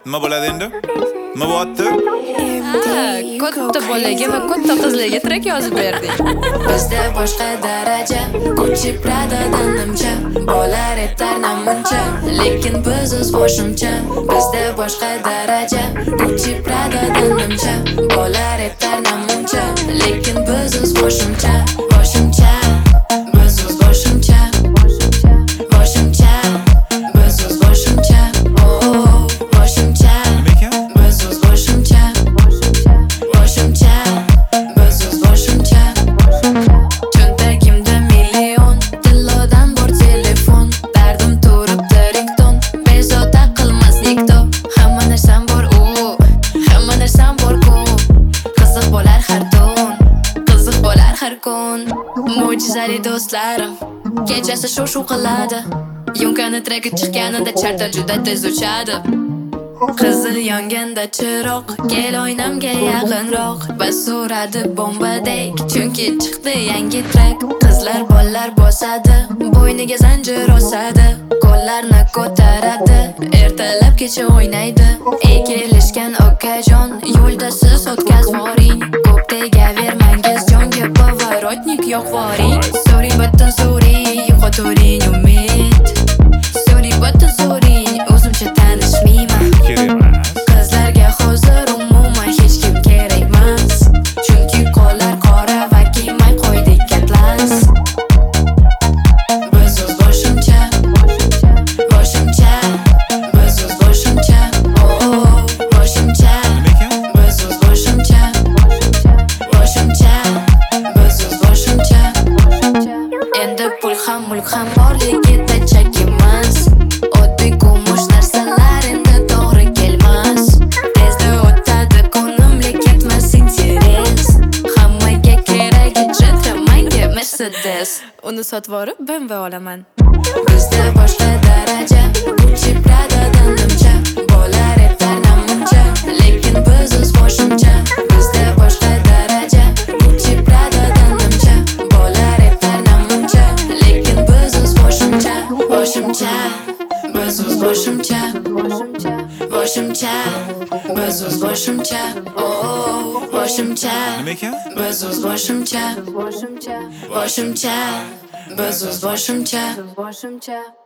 Nima bo'ladi endi? Nima bo'lyapti? Katta bolaga va katta qizlarga track yozib berding. Bizda boshqa daraja, Gucci Pradadan nimcha, bo'lar etar namuncha, lekin biz o'z boshimcha. Bizda boshqa daraja, Gucci Pradadan nimcha, bo'lar etar namuncha, lekin biz o'z boshimcha. Boshimcha, biz o'z boshimcha. Boshimcha, biz o'z boshimcha. Oh, boshimcha, Nima ekan? biz o'z boshimcha. Boshimcha, biz o'z boshimcha. Cho'ntagimda million, tillodan bor telefon, dardim turibdi rington, bezovta qilmas nikto. Hamma narsam bor u, hamma narsam bor ku, qiziq bo'lar har tun, qiziq bo'lar har kun. Mo'jizali do'stlarim kechasi shuv qiladi, Yumkani treki chiqqanida charter juda tez uchadi. Qizil yonganda chiroq, kel oynamga yaqinroq, bas uradi bombadek, chunki chiqdi yangi track. Qizlar bollar bosadi, bo'yniga zanjir osadi, qo'llarni ko'taradi, ertalab kecha o'ynaydi. Ey kelishgan okajon, yo'lda siz o'tkazvoring, ko'p tegavermangiz jonga, поворотник yo'qvoring. So'ring butun so'ring, yo'qoturing umid, so'ring butun so'ring, o'zimcha tanishmayman. Kerak emas. Qizlarga hozir umuman hech kim kerak emas, chunki qo'llar qora va kiymay qo'ydik atlas. Biz o'z boshimcha, boshimcha, biz o'z boshimcha. Oh, boshimcha, Nima ekan? biz o'z boshimcha. Boshimcha, biz o'z boshimcha. Endi pul ham mulk ham borligida chak emas, oddiy kumush narsalar endi to'g'ri kelmas. Tezda o'tadi kunimlik ketmas interes, hammaga keragi Gentra, menga Mercedes. Uni sotib olib BMW olaman. Bizda boshqa daraja, Gucci Pradadan nimcha, bo'lar etar namuncha, lekin biz o'z boshimcha. Bizda boshqa daraja, Gucci Pradadan nimcha, bo'lar etar namuncha, lekin biz o'z boshimcha. Boshimcha, biz o'z boshimcha. Boshimcha, biz o'z boshimcha. Oh, boshimcha, Nima ekan? biz o'z boshimcha. Boshimcha, biz o'z boshimcha.